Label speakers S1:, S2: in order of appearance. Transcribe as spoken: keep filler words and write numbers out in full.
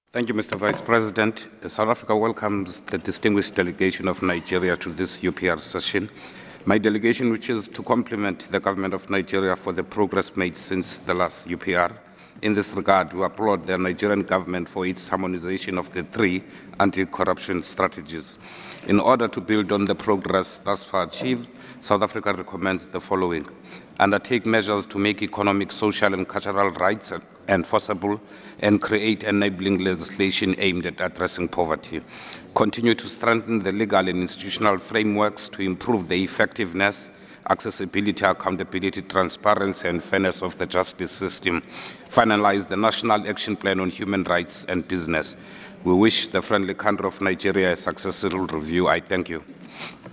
S1: Thank you, Mister Vice President. South Africa welcomes the distinguished delegation of Nigeria to this U P R session. My delegation wishes to compliment the government of Nigeria for the progress made since the last U P R. In this regard, we applaud the Nigerian government for its harmonization of the three anti-corruption strategies. In order to build on the progress thus far achieved, South Africa recommends the following: undertake measures to make economic, social, and cultural rights enforceable and create enabling legislation aimed at addressing poverty. Continue to strengthen the legal and institutional frameworks to improve the effectiveness, accessibility, accountability, transparency, and fairness of the justice system. Finalize the National Action Plan on Human Rights and Business. We wish the friendly country of Nigeria a successful review. I thank you.